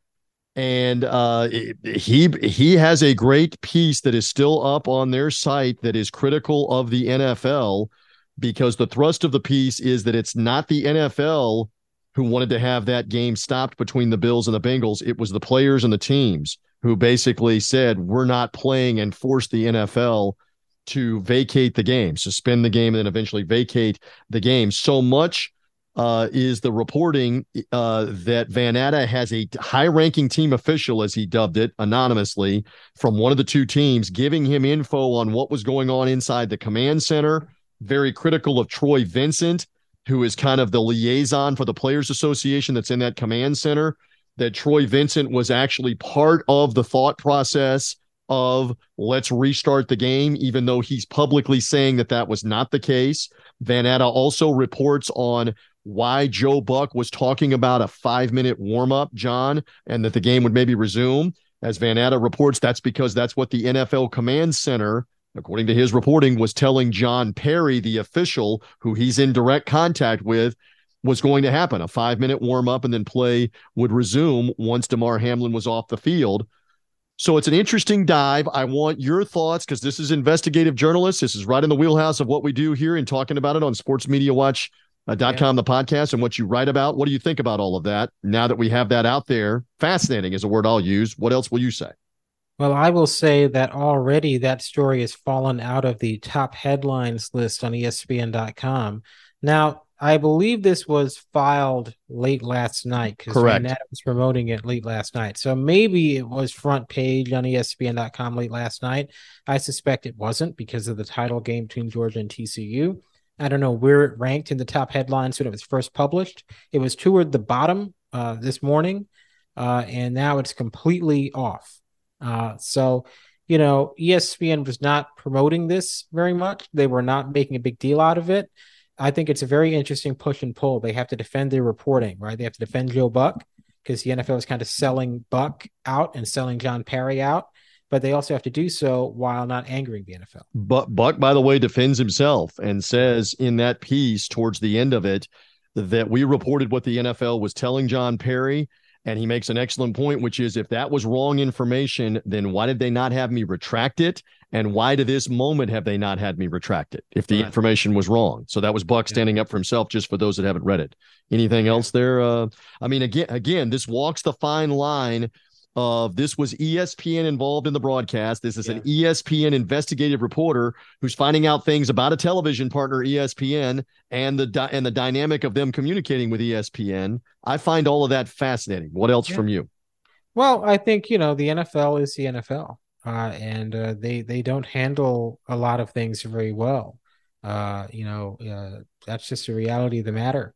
And uh, he he has a great piece that is still up on their site that is critical of the N F L, because the thrust of the piece is that it's not the N F L who wanted to have that game stopped between the Bills and the Bengals. It was the players and the teams who basically said, we're not playing, and forced the N F L to vacate the game, suspend the game, and then eventually vacate the game. So much uh, is the reporting uh, that Van Natta has a high-ranking team official, as he dubbed it, anonymously, from one of the two teams, giving him info on what was going on inside the command center, very critical of Troy Vincent, who is kind of the liaison for the Players Association that's in that command center, that Troy Vincent was actually part of the thought process of let's restart the game, even though he's publicly saying that that was not the case. Van Natta also reports on why Joe Buck was talking about a five-minute warm-up, John, and that the game would maybe resume. As Van Natta reports, that's because that's what the N F L command center, according to his reporting, was telling John Perry, the official who he's in direct contact with, was going to happen. A five-minute warm-up and then play would resume once Damar Hamlin was off the field. So it's an interesting dive. I want your thoughts, because this is investigative journalists. This is right in the wheelhouse of what we do here and talking about it on sports media watch dot com, yeah. the podcast, and what you write about. What do you think about all of that now that we have that out there? Fascinating is a word I'll use. What else will you say? Well, I will say that already that story has fallen out of the top headlines list on E S P N dot com. Now, I believe this was filed late last night, because Van Natta was promoting it late last night. So maybe it was front page on E S P N dot com late last night. I suspect it wasn't, because of the title game between Georgia and T C U. I don't know where it ranked in the top headlines when it was first published. It was toward the bottom uh, this morning, uh, and now it's completely off. Uh, so, you know, E S P N was not promoting this very much. They were not making a big deal out of it. I think it's a very interesting push and pull. They have to defend their reporting, right? They have to defend Joe Buck, because the N F L is kind of selling Buck out and selling John Perry out, but they also have to do so while not angering the N F L. But Buck, by the way, defends himself and says in that piece towards the end of it that we reported what the N F L was telling John Perry. And he makes an excellent point, which is, if that was wrong information, then why did they not have me retract it? And why to this moment have they not had me retract it if the right. information was wrong? So that was Buck standing yeah. up for himself, just for those that haven't read it. Anything else there? Uh, I mean, again, again, this walks the fine line of, this was E S P N involved in the broadcast. This is yeah. an E S P N investigative reporter who's finding out things about a television partner, E S P N, and the di- and the dynamic of them communicating with E S P N. I find all of that fascinating. What else yeah. from you? Well, I think, you know, the N F L is the N F L, uh, and uh, they they don't handle a lot of things very well. Uh, you know, uh, that's just the reality of the matter.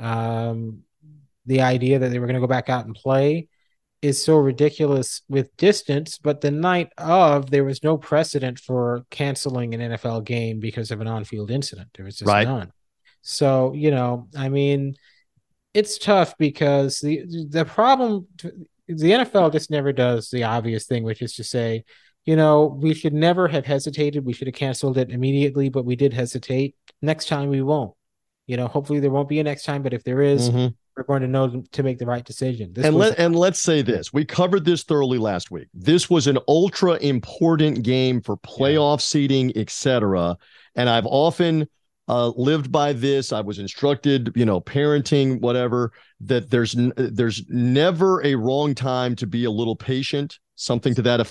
Um, the idea that they were going to go back out and play is so ridiculous with distance, but the night of, there was no precedent for canceling an N F L game because of an on-field incident. There was just right. none. So, you know, I mean, it's tough, because the the problem, the N F L just never does the obvious thing, which is to say, you know, we should never have hesitated. We should have canceled it immediately, but we did hesitate. Next time we won't. You know, hopefully there won't be a next time, but if there is, mm-hmm. we're going to know to make the right decision. This and was- let and let's say this: we covered this thoroughly last week. This was an ultra important game for playoff yeah. seeding, et cetera. And I've often uh, lived by this. I was instructed, you know, parenting, whatever, that there's n- there's never a wrong time to be a little patient. Something to that effect.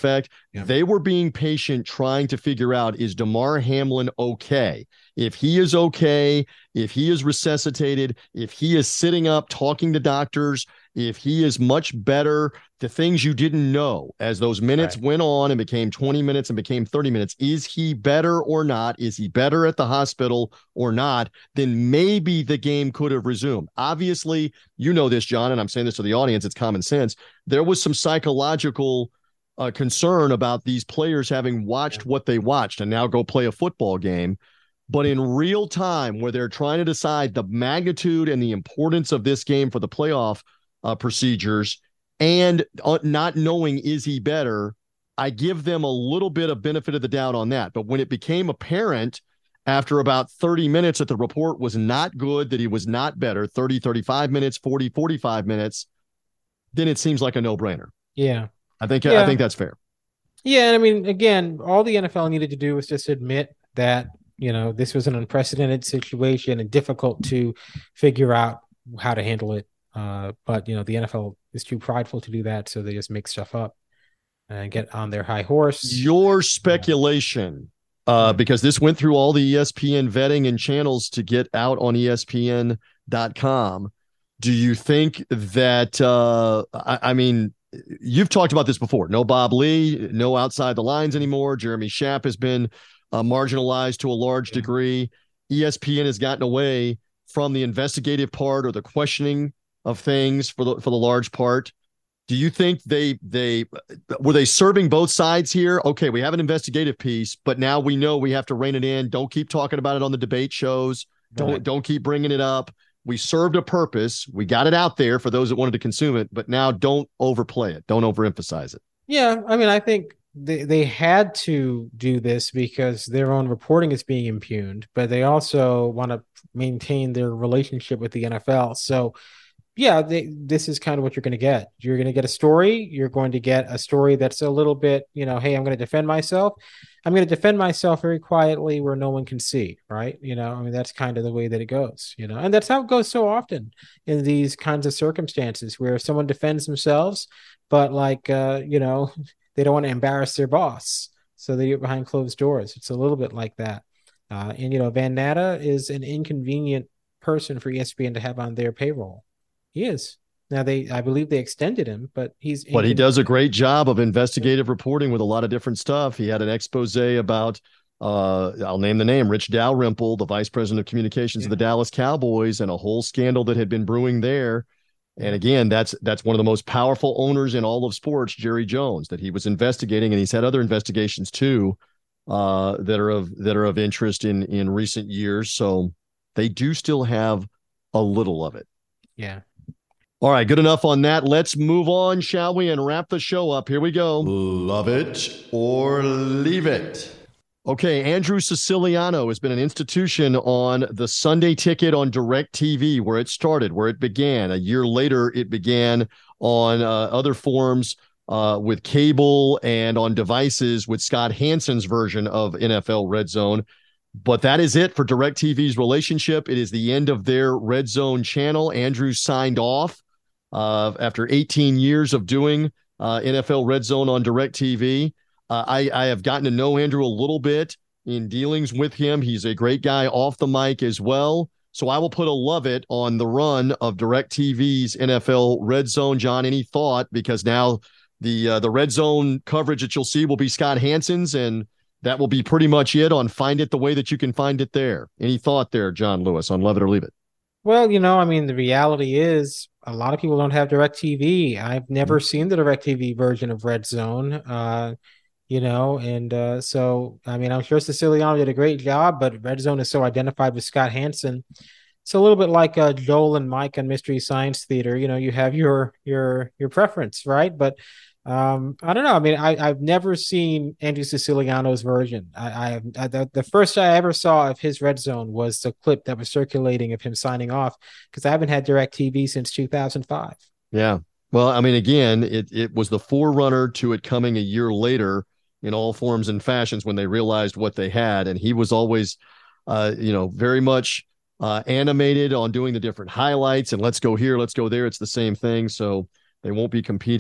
Yeah. They were being patient, trying to figure out, is Damar Hamlin okay? If he is okay, if he is resuscitated, if he is sitting up talking to doctors, if he is much better, the things you didn't know as those minutes Right. went on and became twenty minutes and became thirty minutes, is he better or not? Is he better at the hospital or not? Then maybe the game could have resumed. Obviously, you know this, John, and I'm saying this to the audience, it's common sense. There was some psychological uh, concern about these players having watched what they watched and now go play a football game. But in real time, where they're trying to decide the magnitude and the importance of this game for the playoff uh, procedures and uh, not knowing, is he better, I give them a little bit of benefit of the doubt on that. But when it became apparent after about thirty minutes that the report was not good, that he was not better, thirty, thirty-five minutes, forty, forty-five minutes, then it seems like a no-brainer. Yeah. I think Yeah. I think that's fair. Yeah, and I mean, again, all the N F L needed to do was just admit that, you know, this was an unprecedented situation and difficult to figure out how to handle it. Uh, but, you know, the N F L is too prideful to do that, so they just make stuff up and get on their high horse. Your speculation, uh, because this went through all the E S P N vetting and channels to get out on E S P N dot com. Do you think that, uh, I, I mean, you've talked about this before. No Bob Lee, no outside the lines anymore. Jeremy Schaap has been uh, marginalized to a large degree. E S P N has gotten away from the investigative part or the questioning of things for the for the large part. Do you think they they were they serving both sides here? Okay, we have an investigative piece, but now we know we have to rein it in. Don't keep talking about it on the debate shows. Don't Right. don't keep bringing it up. We served a purpose. We got it out there for those that wanted to consume it, but now don't overplay it. Don't overemphasize it. Yeah, I mean, I think they, they had to do this because their own reporting is being impugned, but they also want to maintain their relationship with the N F L. So, yeah, they, this is kind of what you're going to get. You're going to get a story. You're going to get a story that's a little bit, you know, hey, I'm going to defend myself. I'm going to defend myself very quietly where no one can see, right? You know, I mean, that's kind of the way that it goes, you know, and that's how it goes so often in these kinds of circumstances where someone defends themselves, but like, uh, you know, they don't want to embarrass their boss. So they get behind closed doors. It's a little bit like that. Uh, and, you know, Van Natta is an inconvenient person for E S P N to have on their payroll. He is. Now, they, I believe they extended him, but he's. But he does a great job of investigative reporting with a lot of different stuff. He had an expose about, uh, I'll name the name, Rich Dalrymple, the vice president of communications Yeah. of the Dallas Cowboys, and a whole scandal that had been brewing there. And again, that's that's one of the most powerful owners in all of sports, Jerry Jones, that he was investigating, and he's had other investigations too, uh, that are of that are of interest in in recent years. So they do still have a little of it. Yeah. All right, good enough on that. Let's move on, shall we, and wrap the show up. Here we go. Love it or leave it. Okay, Andrew Siciliano has been an institution on the Sunday Ticket on DirecTV, where it started, where it began. A year later, it began on uh, other forms uh, with cable and on devices with Scott Hansen's version of N F L Red Zone. But that is it for DirecTV's relationship. It is the end of their Red Zone channel. Andrew signed off uh, after eighteen years of doing uh, N F L Red Zone on DirecTV. Uh, I, I have gotten to know Andrew a little bit in dealings with him. He's a great guy off the mic as well. So I will put a love it on the run of DirecTV's N F L Red Zone. John, any thought? Because now the uh, the Red Zone coverage that you'll see will be Scott Hansen's, and that will be pretty much it on Find It the way that you can find it there. Any thought there, John Lewis, on Love It or Leave It? Well, you know, I mean, the reality is a lot of people don't have DirecTV. I've never mm-hmm. seen the DirecTV version of Red Zone, uh, you know, and uh, so, I mean, I'm sure Siciliano did a great job, but Red Zone is so identified with Scott Hansen. It's a little bit like uh, Joel and Mike on Mystery Science Theater. You know, you have your your your preference, right? But um, I don't know. I mean, I, I've never seen Andrew Siciliano's version. I, I, I the, the first I ever saw of his Red Zone was the clip that was circulating of him signing off, because I haven't had DirecTV since two thousand five. Yeah. Well, I mean, again, it it was the forerunner to it coming a year later in all forms and fashions when they realized what they had. And he was always, uh, you know, very much uh, animated on doing the different highlights and let's go here, let's go there. It's the same thing. So they won't be competing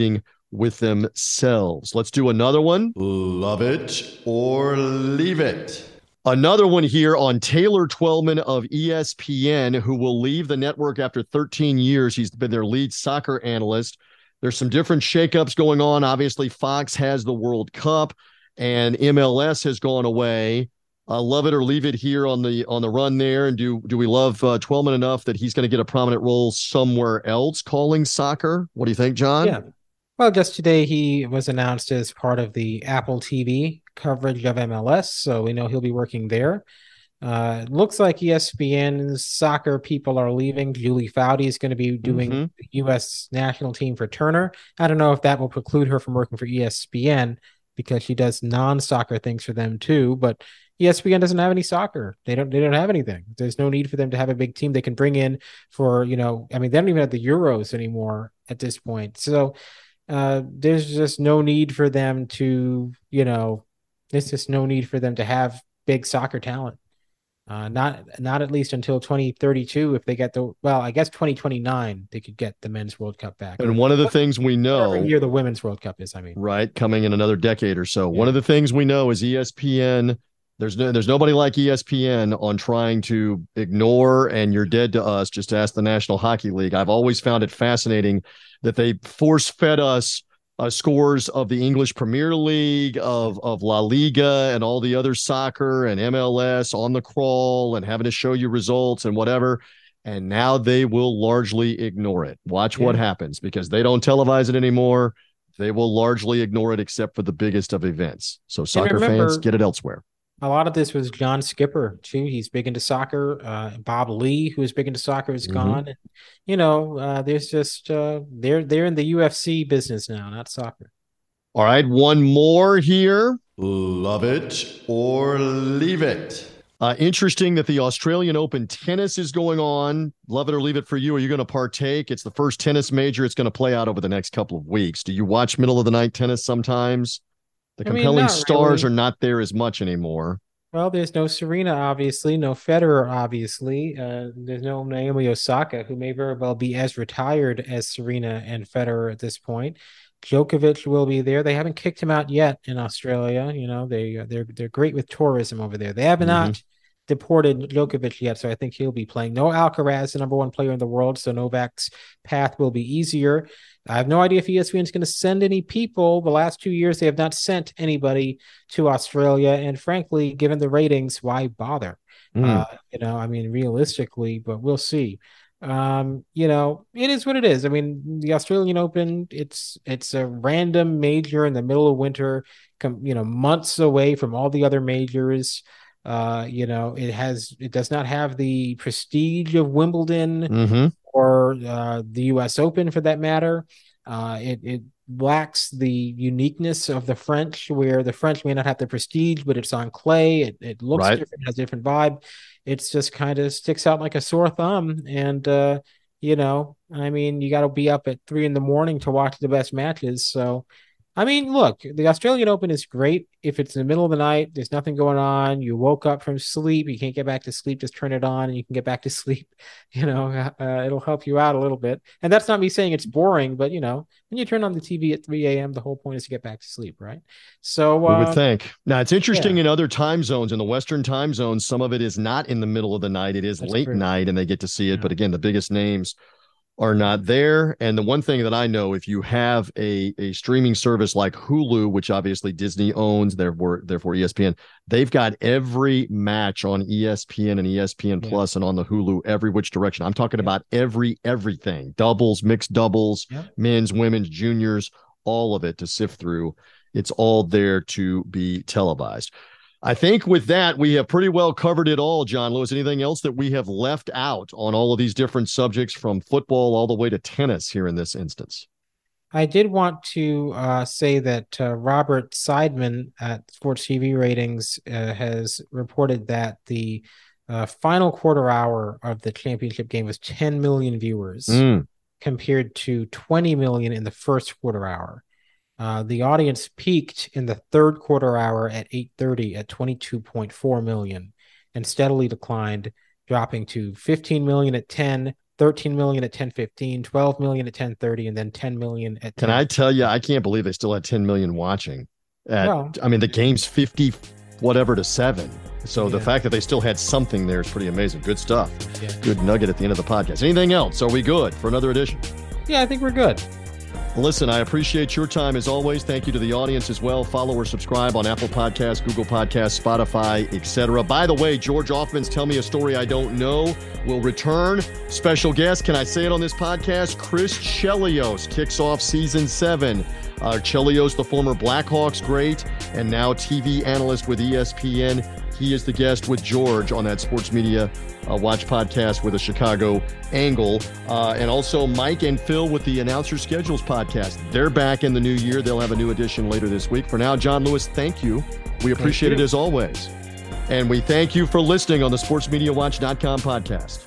with themselves. Let's do another one. Love it or leave it. Another one here on Taylor Twellman of E S P N, who will leave the network after thirteen years. He's been their lead soccer analyst. There's some different shakeups going on. Obviously, Fox has the World Cup, and M L S has gone away. Uh, love it or leave it here on the on the run there. And do do we love uh, Twellman enough that he's going to get a prominent role somewhere else calling soccer? What do you think, John? Yeah. Well, just today he was announced as part of the Apple T V coverage of M L S, so we know he'll be working there. Uh, it looks like E S P N's soccer people are leaving. Julie Foudy is going to be doing Mm-hmm. the U S national team for Turner. I don't know if that will preclude her from working for E S P N because she does non-soccer things for them too, but E S P N doesn't have any soccer. They don't they don't have anything. There's no need for them to have a big team they can bring in for, you know, I mean, they don't even have the Euros anymore at this point. So uh, there's just no need for them to, you know, there's just no need for them to have big soccer talent. Uh, not not at least until twenty thirty-two. If they get the, well, I guess twenty twenty-nine, they could get the Men's World Cup back. And one of the What- things we know, Whatever year the Women's World Cup is, I mean. right, coming in another decade or so. Yeah. One of the things we know is E S P N. There's no, there's nobody like E S P N on trying to ignore and you're dead to us. Just ask the National Hockey League. I've always found it fascinating that they force fed us uh, scores of the English Premier League, of of La Liga, and all the other soccer and M L S on the crawl and having to show you results and whatever. And now they will largely ignore it. Watch what Yeah. happens because they don't televise it anymore. They will largely ignore it except for the biggest of events. So soccer remember- fans, get it elsewhere. A lot of this was John Skipper too. He's big into soccer. Uh, Bob Lee, who is big into soccer, is Mhm. gone. And, you know, uh, there's just uh, they're they're in the U F C business now, not soccer. All right, one more here. Love it or leave it. Uh, interesting that the Australian Open tennis is going on. Love it or leave it for you. Are you going to partake? It's the first tennis major. It's going to play out over the next couple of weeks. Do you watch middle of the night tennis sometimes? The I mean, compelling not stars really. are not there as much anymore. Well, there's no Serena, obviously, no Federer, obviously. Uh, there's no Naomi Osaka, who may very well be as retired as Serena and Federer at this point. Djokovic will be there. They haven't kicked him out yet in Australia. You know, they they're they're great with tourism over there. They have not deported Djokovic yet, so I think he'll be playing. No Alcaraz, the number one player in the world, so Novak's path will be easier. I have no idea if E S P N is going to send any people. The last two years, they have not sent anybody to Australia, and frankly, given the ratings, why bother? Mm. Uh, you know, I mean, realistically, but we'll see. Um, you know, it is what it is. I mean, the Australian Open, it's it's a random major in the middle of winter, com- you know, months away from all the other majors. Uh, you know, it has it does not have the prestige of Wimbledon Mm-hmm. or uh, the U S Open for that matter. Uh, it it lacks the uniqueness of the French, where the French may not have the prestige, but it's on clay. It it looks Right. different, has a different vibe. It's just kind of sticks out like a sore thumb. And uh, you know, I mean, you got to be up at three in the morning to watch the best matches. So, I mean, look, the Australian Open is great if it's in the middle of the night, there's nothing going on, you woke up from sleep, you can't get back to sleep, just turn it on and you can get back to sleep. You know, uh, it'll help you out a little bit. And that's not me saying it's boring, but you know, when you turn on the T V at three a.m., the whole point is to get back to sleep, right? So, We would uh, think. Now, it's interesting yeah. in other time zones, in the Western time zones, some of it is not in the middle of the night. It is That's late true. night and they get to see it. Yeah. But again, the biggest names are not there. And the one thing that I know, if you have a, a streaming service like Hulu, which obviously Disney owns, therefore, therefore E S P N, they've got every match on E S P N and E S P N Yeah. Plus and on the Hulu, every which direction. I'm talking Yeah. about every, everything, doubles, mixed doubles, Yeah. men's, women's, juniors, all of it to sift through. It's all there to be televised. I think with that, we have pretty well covered it all, John Lewis. Anything else that we have left out on all of these different subjects from football all the way to tennis here in this instance? I did want to uh, say that uh, Robert Seidman at Sports T V Ratings uh, has reported that the uh, final quarter hour of the championship game was ten million viewers Mm, compared to twenty million in the first quarter hour. Uh, the audience peaked in the third quarter hour at eight thirty at twenty-two point four million and steadily declined, dropping to fifteen million at ten, thirteen million at ten fifteen, twelve million at ten thirty, and then ten million at ten. Can I tell you, I can't believe they still had ten million watching. At, well, I mean, the game's fifty whatever to seven. So yeah. the fact that they still had something there is pretty amazing. Good stuff. Yeah. Good nugget at the end of the podcast. Anything else? Are we good for another edition? Yeah, I think we're good. Listen, I appreciate your time as always. Thank you to the audience as well. Follow or subscribe on Apple Podcasts, Google Podcasts, Spotify, et cetera. By the way, George Offman's Tell Me a Story I Don't Know will return. Special guest, can I say it on this podcast? Chris Chelios kicks off season seven. Uh, Chelios, the former Blackhawks great and now T V analyst with E S P N. He is the guest with George on that Sports Media uh, Watch podcast with a Chicago angle. Uh, and also Mike and Phil with the Announcer Schedules podcast. They're back in the new year. They'll have a new edition later this week. For now, John Lewis, thank you. We appreciate it as always. And we thank you for listening on the sports media watch dot com podcast.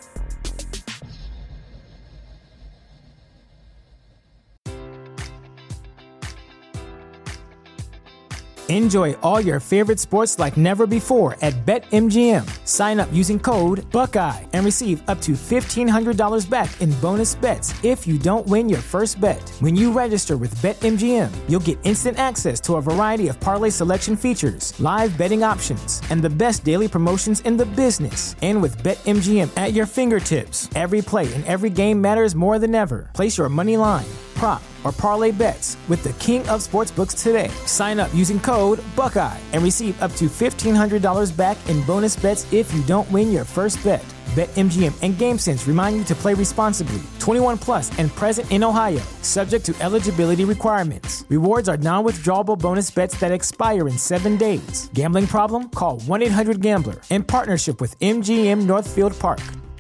Enjoy all your favorite sports like never before at BetMGM. Sign up using code Buckeye and receive up to fifteen hundred dollars back in bonus bets if you don't win your first bet. When you register with BetMGM, you'll get instant access to a variety of parlay selection features, live betting options, and the best daily promotions in the business. And with BetMGM at your fingertips, every play and every game matters more than ever. Place your money line, prop, or parlay bets with the king of sportsbooks today. Sign up using code Buckeye and receive up to fifteen hundred dollars back in bonus bets if you don't win your first bet. BetMGM and GameSense remind you to play responsibly. twenty-one plus and present in Ohio, subject to eligibility requirements. Rewards are non-withdrawable bonus bets that expire in seven days. Gambling problem? Call one eight hundred gambler in partnership with M G M Northfield Park.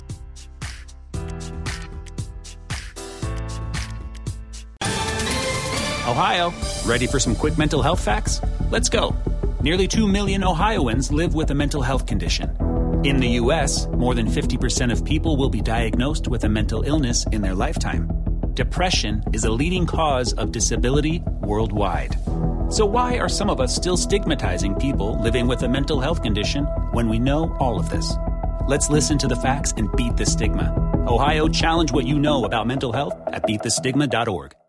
Ohio, ready for some quick mental health facts? Let's go. Nearly two million Ohioans live with a mental health condition. In the U S, more than fifty percent of people will be diagnosed with a mental illness in their lifetime. Depression is a leading cause of disability worldwide. So why are some of us still stigmatizing people living with a mental health condition when we know all of this? Let's listen to the facts and beat the stigma. Ohio, challenge what you know about mental health at beat the stigma dot org.